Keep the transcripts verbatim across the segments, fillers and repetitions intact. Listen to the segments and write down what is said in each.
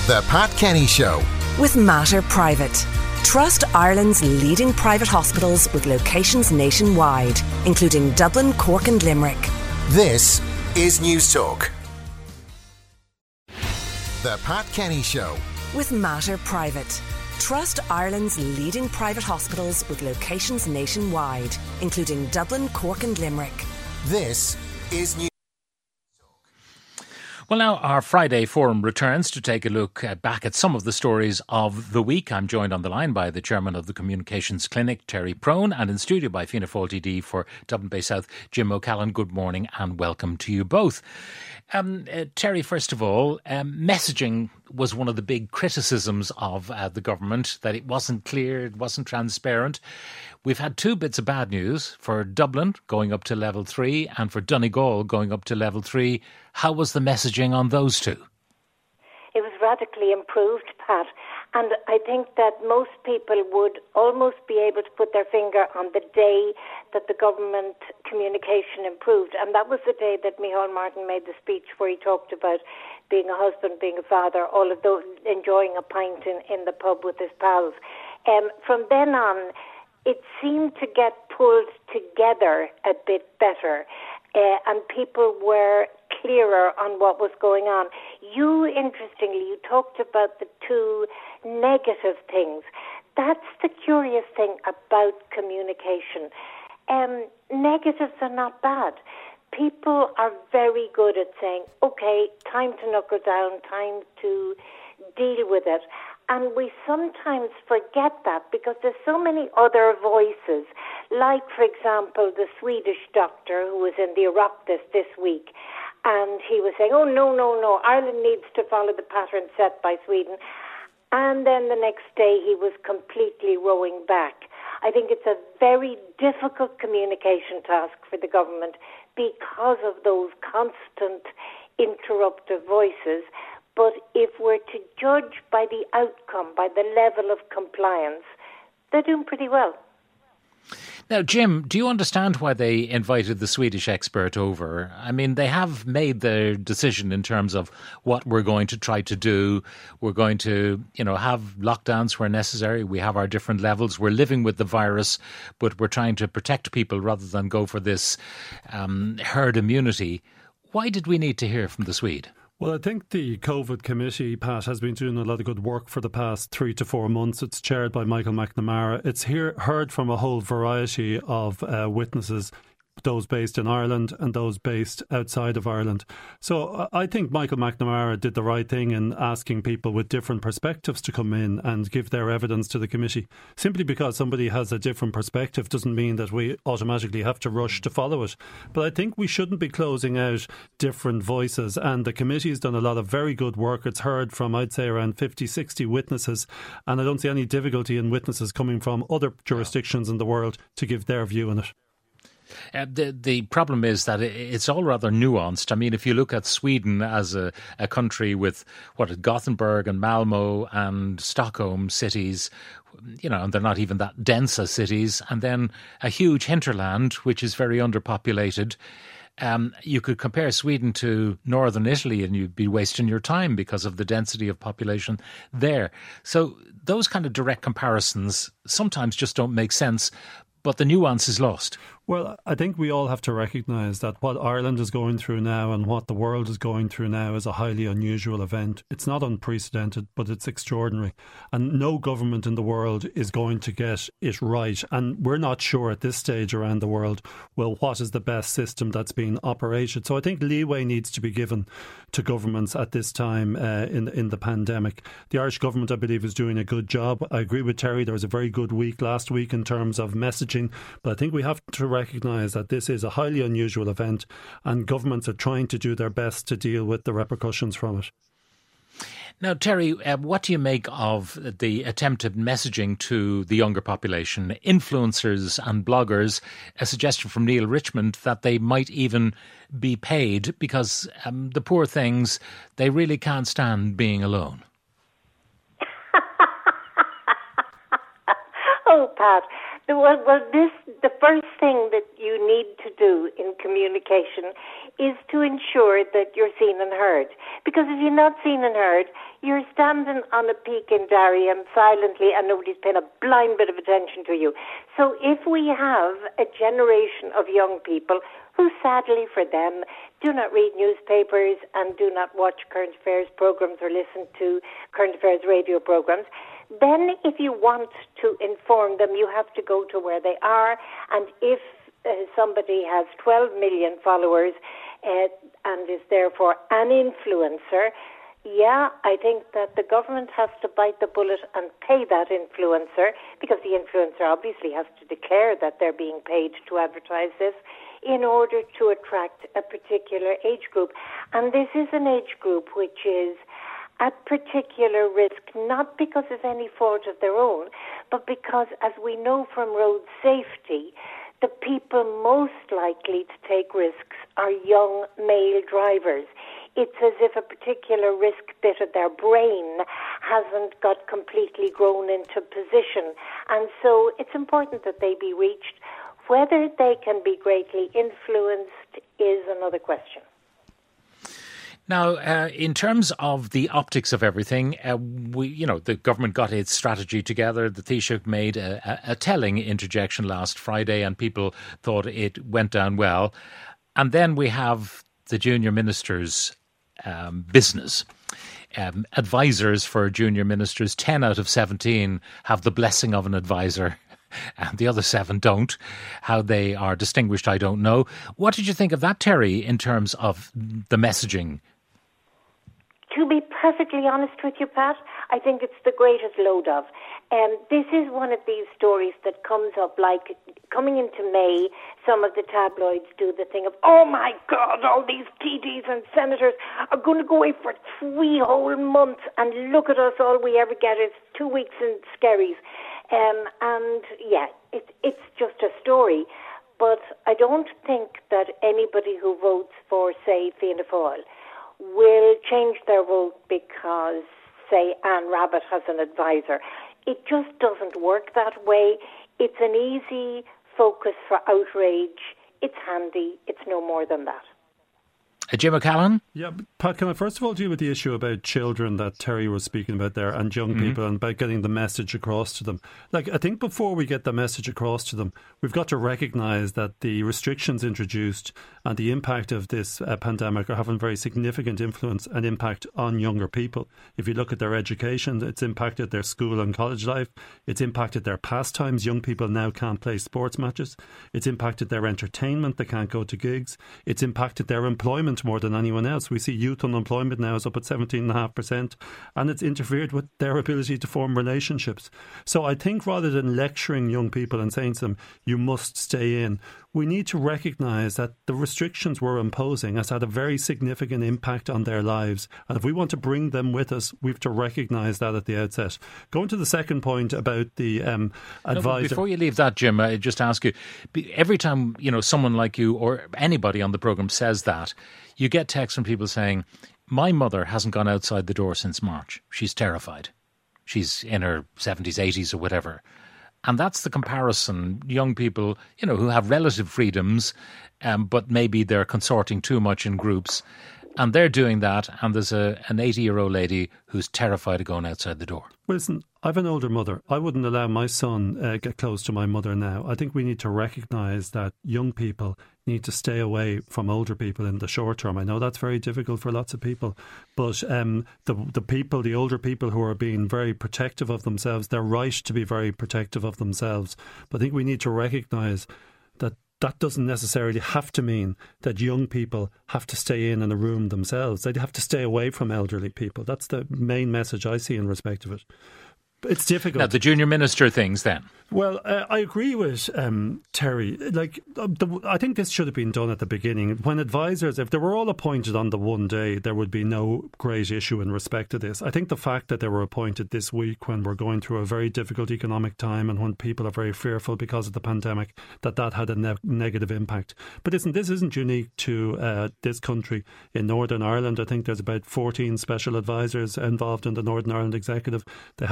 The Pat Kenny Show with Mater Private. Trust Ireland's leading private hospitals with locations nationwide, including Dublin, Cork and Limerick. This is News Talk. The Pat Kenny Show with Mater Private. Trust Ireland's leading private hospitals with locations nationwide, including Dublin, Cork and Limerick. This is News. Well, now our Friday forum returns to take a look uh, back at some of the stories of the week. I'm joined on the line by the chairman of the Communications Clinic, Terry Prone, and in studio by Fianna Fáil T D for Dublin Bay South, Jim O'Callaghan. Good morning and welcome to you both. Um, uh, Terry, first of all, um, messaging was one of the big criticisms of uh, the government, that it wasn't clear, it wasn't transparent. We've had two bits of bad news for Dublin going up to level three and for Donegal going up to level three. How was the messaging on those two? It was radically improved, Pat. And I think that most people would almost be able to put their finger on the day that the government communication improved. And that was the day that Micheál Martin made the speech where he talked about being a husband, being a father, all of those, enjoying a pint in, in the pub with his pals. Um, from then on, it seemed to get pulled together a bit better. Uh, and people were clearer on what was going on. You, interestingly, you talked about the two negative things. That's the curious thing about communication. Um, negatives are not bad. People are very good at saying, okay, time to knuckle down, time to deal with it. And we sometimes forget that because there's so many other voices, like, for example, the Swedish doctor who was in the Oireachtas this week, and he was saying, oh, no, no, no, Ireland needs to follow the pattern set by Sweden. And then the next day he was completely rowing back. I think it's a very difficult communication task for the government because of those constant interruptive voices. But if we're to judge by the outcome, by the level of compliance, they're doing pretty well. Now, Jim, do you understand why they invited the Swedish expert over? I mean, they have made their decision in terms of what we're going to try to do. We're going to, you know, have lockdowns where necessary. We have our different levels. We're living with the virus, but we're trying to protect people rather than go for this um, herd immunity. Why did we need to hear from the Swede? Well, I think the COVID committee, Pat, has been doing a lot of good work for the past three to four months. It's chaired by Michael McNamara. It's hear, heard from a whole variety of uh, witnesses, those based in Ireland and those based outside of Ireland. So I think Michael McNamara did the right thing in asking people with different perspectives to come in and give their evidence to the committee. Simply because somebody has a different perspective doesn't mean that we automatically have to rush to follow it. But I think we shouldn't be closing out different voices, and the committee has done a lot of very good work. It's heard from, I'd say, around fifty, sixty witnesses, and I don't see any difficulty in witnesses coming from other jurisdictions in the world to give their view on it. Uh, the the problem is that it's all rather nuanced. I mean, if you look at Sweden as a, a country with what Gothenburg and Malmo and Stockholm cities, you know, and they're not even that dense as cities, and then a huge hinterland which is very underpopulated. Um, you could compare Sweden to northern Italy and you'd be wasting your time because of the density of population there. So those kind of direct comparisons sometimes just don't make sense, but the nuance is lost. Well, I think we all have to recognise that what Ireland is going through now and what the world is going through now is a highly unusual event. It's not unprecedented, but it's extraordinary. And no government in the world is going to get it right. And we're not sure at this stage around the world, well, what is the best system that's being operated? So I think leeway needs to be given to governments at this time uh, in, in the pandemic. The Irish government, I believe, is doing a good job. I agree with Terry. There was a very good week last week in terms of messaging. But I think we have to recognise that this is a highly unusual event and governments are trying to do their best to deal with the repercussions from it. Now, Terry, uh, what do you make of the attempted messaging to the younger population, influencers and bloggers, a suggestion from Neil Richmond that they might even be paid because um, the poor things, they really can't stand being alone? Oh, Pat, Well, well, this the first thing that you need to do in communication is to ensure that you're seen and heard. Because if you're not seen and heard, you're standing on a peak in Darien silently and nobody's paying a blind bit of attention to you. So if we have a generation of young people who, sadly for them, do not read newspapers and do not watch current affairs programs or listen to current affairs radio programs, then if you want to inform them, you have to go to where they are. And if uh, somebody has twelve million followers uh, and is therefore an influencer, yeah, I think that the government has to bite the bullet and pay that influencer, because the influencer obviously has to declare that they're being paid to advertise this in order to attract a particular age group. And this is an age group which is at particular risk, not because of any fault of their own, but because, as we know from road safety, the people most likely to take risks are young male drivers. It's as if a particular risk bit of their brain hasn't got completely grown into position. And so it's important that they be reached. Whether they can be greatly influenced is another question. Now, uh, in terms of the optics of everything, uh, we, you know, the government got its strategy together. The Taoiseach made a, a, a telling interjection last Friday, and people thought it went down well. And then we have the junior ministers' um, business. Um, advisors for junior ministers, ten out of seventeen have the blessing of an advisor, and the other seven don't. How they are distinguished, I don't know. What did you think of that, Terry, in terms of the messaging? To be perfectly honest with you, Pat, I think it's the greatest load of. Um, this is one of these stories that comes up like coming into May, some of the tabloids do the thing of, oh my God, all these T Ds and senators are going to go away for three whole months, and look at us, all we ever get is two weeks in skerries. Um, and yeah, it, it's just a story. But I don't think that anybody who votes for, say, Fianna Fáil will change their vote because, say, Anne Rabbitte has an advisor. It just doesn't work that way. It's an easy focus for outrage. It's handy. It's no more than that. Uh, Jim O'Callaghan? Yeah, Pat, can I first of all deal with the issue about children that Terry was speaking about there, and young mm-hmm. people, and about getting the message across to them? Like, I think before we get the message across to them, we've got to recognise that the restrictions introduced and the impact of this uh, pandemic are having very significant influence and impact on younger people. If you look at their education, it's impacted their school and college life. It's impacted their pastimes. Young people now can't play sports matches. It's impacted their entertainment. They can't go to gigs. It's impacted their employment more than anyone else. We see youth unemployment now is up at seventeen point five percent, and it's interfered with their ability to form relationships. So I think rather than lecturing young people and saying to them, you must stay in, we need to recognise that the restrictions we're imposing has had a very significant impact on their lives. And if we want to bring them with us, we have to recognise that at the outset. Going to the second point about the um, advisor. No, before you leave that, Jim, I just ask you, every time, you know, someone like you or anybody on the programme says that, you get texts from people saying, my mother hasn't gone outside the door since March. She's terrified. She's in her seventies, eighties or whatever. And that's the comparison. Young people, you know, who have relative freedoms, um, but maybe they're consorting too much in groups. And they're doing that. And there's a, an eighty-year-old lady who's terrified of going outside the door. Well, listen, I have an older mother. I wouldn't allow my son uh, get close to my mother now. I think we need to recognise that young people need to stay away from older people in the short term. I know that's very difficult for lots of people, but um, the the people, the older people who are being very protective of themselves, they're right to be very protective of themselves. But I think we need to recognise that that doesn't necessarily have to mean that young people have to stay in in a room themselves. They have to stay away from elderly people. That's the main message I see in respect of it. It's difficult. Now, the junior minister things then. Well, uh, I agree with um, Terry. Like, uh, the, I think this should have been done at the beginning. When advisors, if they were all appointed on the one day, there would be no great issue in respect to this. I think the fact that they were appointed this week when we're going through a very difficult economic time and when people are very fearful because of the pandemic, that that had a ne- negative impact. But listen, this isn't unique to uh, this country. In Northern Ireland, I think there's about fourteen special advisors involved in the Northern Ireland Executive. They have them in the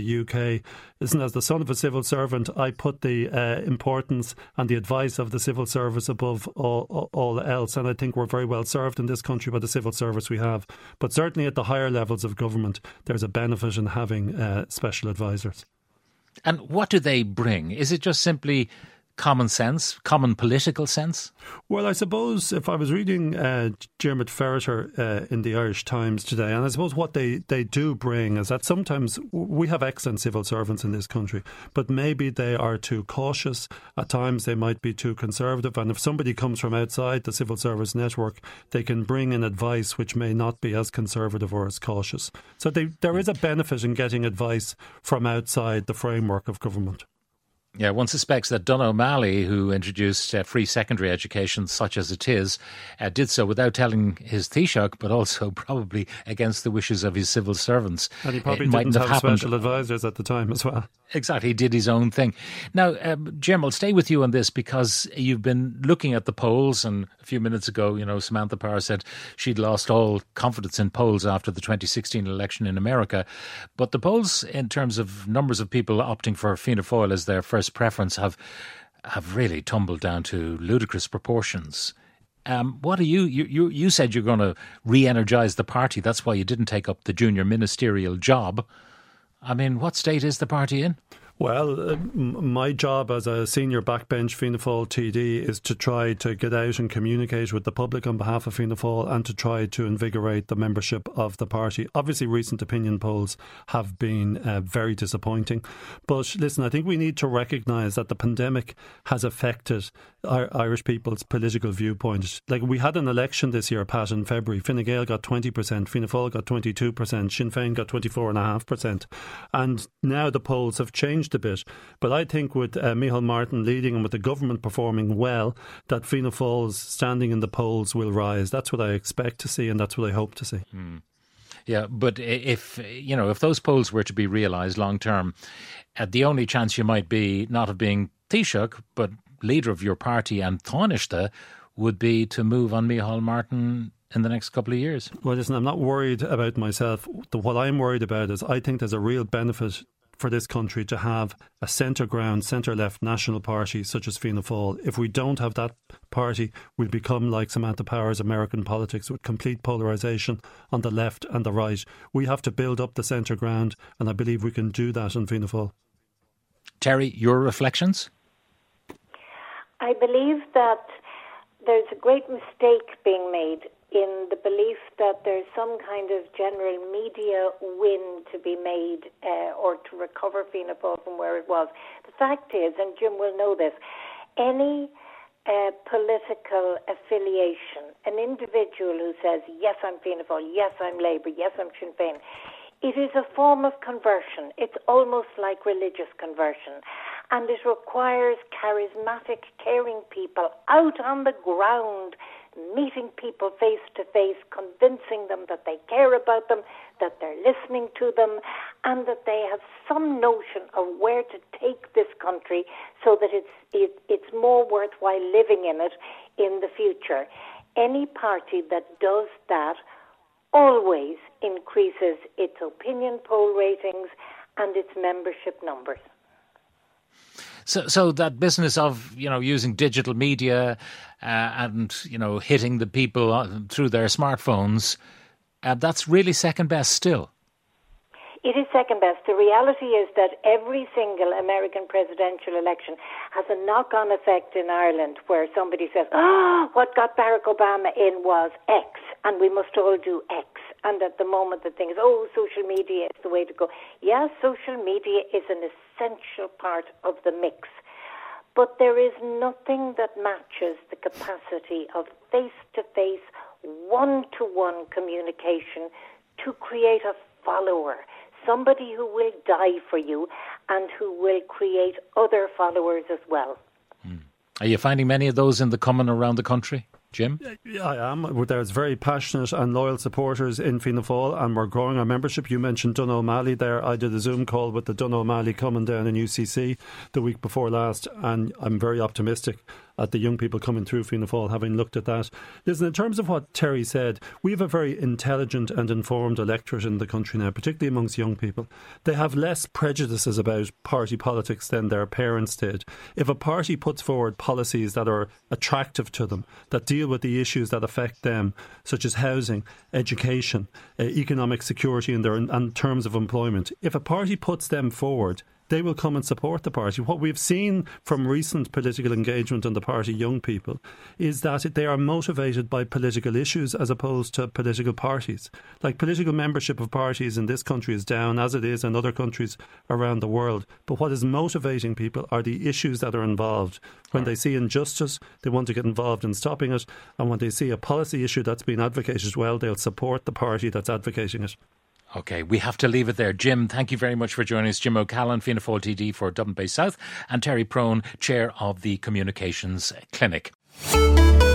the U K. Listen, as the son of a civil servant, I put the uh, importance and the advice of the civil service above all, all else. And I think we're very well served in this country by the civil service we have. But certainly at the higher levels of government, there's a benefit in having uh, special advisors. And what do they bring? Is it just simply common sense, common political sense? Well, I suppose if I was reading uh, Dermot Ferreter uh, in the Irish Times today, and I suppose what they, they do bring is that sometimes we have excellent civil servants in this country, but maybe they are too cautious. At times they might be too conservative. And if somebody comes from outside the civil service network, they can bring in advice which may not be as conservative or as cautious. So they, there is a benefit in getting advice from outside the framework of government. Yeah, one suspects that Donogh O'Malley, who introduced uh, free secondary education such as it is, uh, did so without telling his Taoiseach, but also probably against the wishes of his civil servants. And he probably it didn't have, have special advisors at the time as well. Exactly, he did his own thing. Now, um, Jim, I'll stay with you on this because you've been looking at the polls, and a few minutes ago, you know, Samantha Power said she'd lost all confidence in polls after the twenty sixteen election in America. But the polls, in terms of numbers of people opting for Fianna Fáil as their first preference, have have really tumbled down to ludicrous proportions. Um, what are you, you, you, you said you're going to re-energise the party. That's why you didn't take up the junior ministerial job. I mean, what state is the party in? Well, uh, my job as a senior backbench Fianna Fáil T D is to try to get out and communicate with the public on behalf of Fianna Fáil and to try to invigorate the membership of the party. Obviously, recent opinion polls have been uh, very disappointing. But listen, I think we need to recognise that the pandemic has affected our Irish people's political viewpoint. Like, we had an election this year, Pat, in February. Fine Gael got twenty percent, Fianna Fáil got twenty-two percent, Sinn Féin got twenty-four point five percent. And now the polls have changed a bit. But I think with uh, Micheál Martin leading and with the government performing well, that Fianna Fáil's standing in the polls will rise. That's what I expect to see, and that's what I hope to see. Mm. Yeah, but if, you know, if those polls were to be realised long term, uh, the only chance you might be not of being Taoiseach, but leader of your party and Tánaiste, would be to move on Micheál Martin in the next couple of years. Well, listen, I'm not worried about myself. The, what I'm worried about is I think there's a real benefit for this country to have a centre ground, centre left national party such as Fianna Fáil. If we don't have that party, we'll become like Samantha Power's American politics with complete polarisation on the left and the right. We have to build up the centre ground, and I believe we can do that in Fianna Fáil. Terry, your reflections? I believe that there's a great mistake being made in the belief that there's some kind of general media win to be made uh, or to recover Fianna Fáil from where it was. The fact is, and Jim will know this, any uh, political affiliation, an individual who says, yes, I'm Fianna Fáil, yes, I'm Labour, yes, I'm Sinn Féin, it is a form of conversion. It's almost like religious conversion. And it requires charismatic, caring people out on the ground, meeting people face to face, convincing them that they care about them, that they're listening to them, and that they have some notion of where to take this country so that it's it, it's more worthwhile living in it in the future. Any party that does that always increases its opinion poll ratings and its membership numbers. So, so that business of, you know, using digital media uh, and, you know, hitting the people through their smartphones, uh, that's really second best still. It is second best. The reality is that every single American presidential election has a knock-on effect in Ireland where somebody says, oh, what got Barack Obama in was X, and we must all do X. And at the moment the thing is, oh, social media is the way to go. Yes, social media is an essential part of the mix. But there is nothing that matches the capacity of face-to-face, one-to-one communication to create a follower. Somebody who will die for you and who will create other followers as well. Mm. Are you finding many of those in the common around the country, Jim? Yeah, I am. There's very passionate and loyal supporters in Fianna Fáil, and we're growing our membership. You mentioned Donogh O'Malley there. I did a Zoom call with the Donogh O'Malley coming down in U C C the week before last, and I'm very optimistic. at the young people coming through Fianna Fáil, having looked at that. Listen, in terms of what Terry said, we have a very intelligent and informed electorate in the country now, particularly amongst young people. They have less prejudices about party politics than their parents did. If a party puts forward policies that are attractive to them, that deal with the issues that affect them, such as housing, education, uh, economic security and, their, and terms of employment, if a party puts them forward, they will come and support the party. What we've seen from recent political engagement on the party young people is that they are motivated by political issues as opposed to political parties. Like, political membership of parties in this country is down, as it is in other countries around the world. But what is motivating people are the issues that are involved. When they see injustice, they want to get involved in stopping it. And when they see a policy issue that's been advocated well, they'll support the party that's advocating it. OK, we have to leave it there. Jim, thank you very much for joining us. Jim O'Callaghan, Fianna Fáil T D for Dublin Bay South, and Terry Prone, Chair of the Communications Clinic.